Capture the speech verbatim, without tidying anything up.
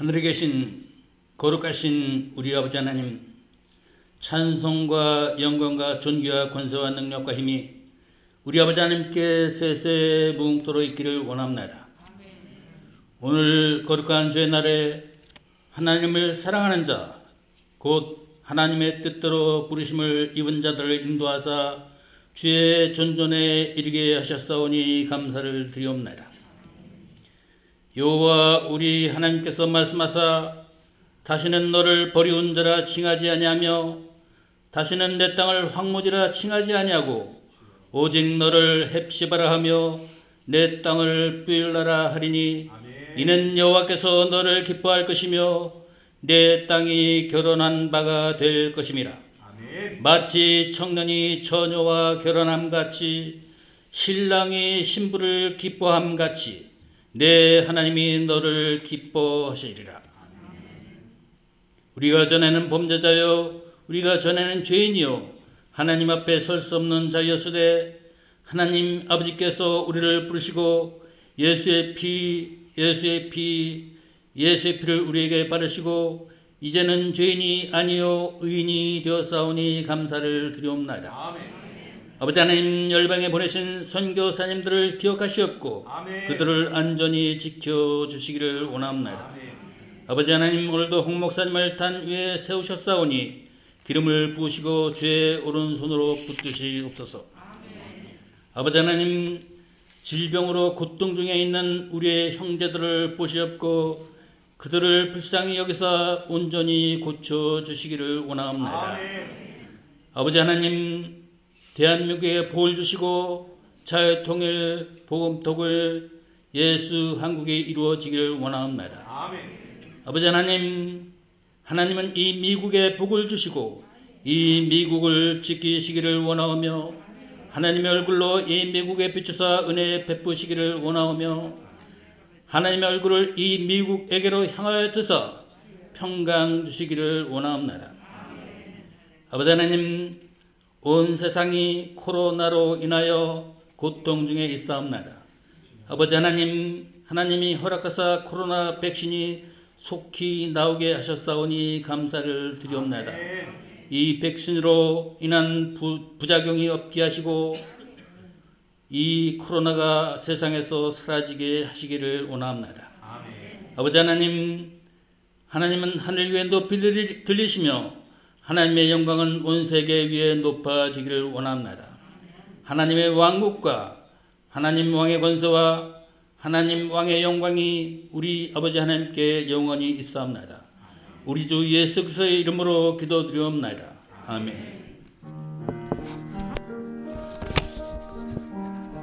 하늘에 계신 거룩하신 우리 아버지 하나님, 찬송과 영광과 존귀와 권세와 능력과 힘이 우리 아버지 하나님께 세세 무궁토록 있기를 원합니다. 오늘 거룩한 주의 날에 하나님을 사랑하는 자, 곧 하나님의 뜻대로 부르심을 입은 자들을 인도하사 주의 존전에 이르게 하셨사오니 감사를 드리옵나이다. 여호와 우리 하나님께서 말씀하사 다시는 너를 버리운 자라 칭하지 아니하며 다시는 내 땅을 황무지라 칭하지 아니하고 오직 너를 헵시바라 하며 내 땅을 뻬일라라 하리니 이는 여호와께서 너를 기뻐할 것이며 내 땅이 결혼한 바가 될 것임이라. 마치 청년이 처녀와 결혼함 같이 신랑이 신부를 기뻐함 같이 내 하나님이 너를 기뻐하시리라. 우리가 전에는 범죄자요 우리가 전에는 죄인이요 하나님 앞에 설 수 없는 자였으되 하나님 아버지께서 우리를 부르시고 예수의 피 예수의 피 예수의 피를 우리에게 바르시고 이제는 죄인이 아니요 의인이 되었사오니 감사를 드리옵나이다. 아멘. 아버지 하나님, 열방에 보내신 선교사님들을 기억하시옵고 아멘. 그들을 안전히 지켜주시기를 원합니다. 아멘. 아버지 하나님, 오늘도 홍 목사님을 단 위에 세우셨사오니 기름을 부으시고 주의 오른손으로 붙드시옵소서. 아버지 하나님, 질병으로 고통 중에 있는 우리의 형제들을 보시옵고 그들을 불쌍히 여기사 온전히 고쳐주시기를 원합니다. 아멘. 아버지 하나님, 대한민국에 복을 주시고 자유통일 복음톡을 예수 한국에 이루어지기를 원합니다. 아멘. 아버지 하나님, 하나님은 이 미국에 복을 주시고 이 미국을 지키시기를 원하오며 하나님의 얼굴로 이 미국에 비추사 은혜 베푸시기를 원하오며 하나님의 얼굴을 이 미국에게로 향하여 드사 평강 주시기를 원합니다. 아버지 하나님, 온 세상이 코로나로 인하여 고통 중에 있사옵나이다. 아버지 하나님, 하나님이 허락하사 코로나 백신이 속히 나오게 하셨사오니 감사를 드리옵나이다. 이 백신으로 인한 부, 부작용이 없게 하시고 이 코로나가 세상에서 사라지게 하시기를 원합니다. 아버지 하나님, 하나님은 하늘 위에 높이 들리시며 하나님의 영광은 온 세계 위에 높아지기를 원합니다. 하나님의 왕국과 하나님 왕의 권세와 하나님 왕의 영광이 우리 아버지 하나님께 영원히 있사옵나이다. 우리 주 예수 그리스도의 이름으로 기도드리옵나이다. 아멘.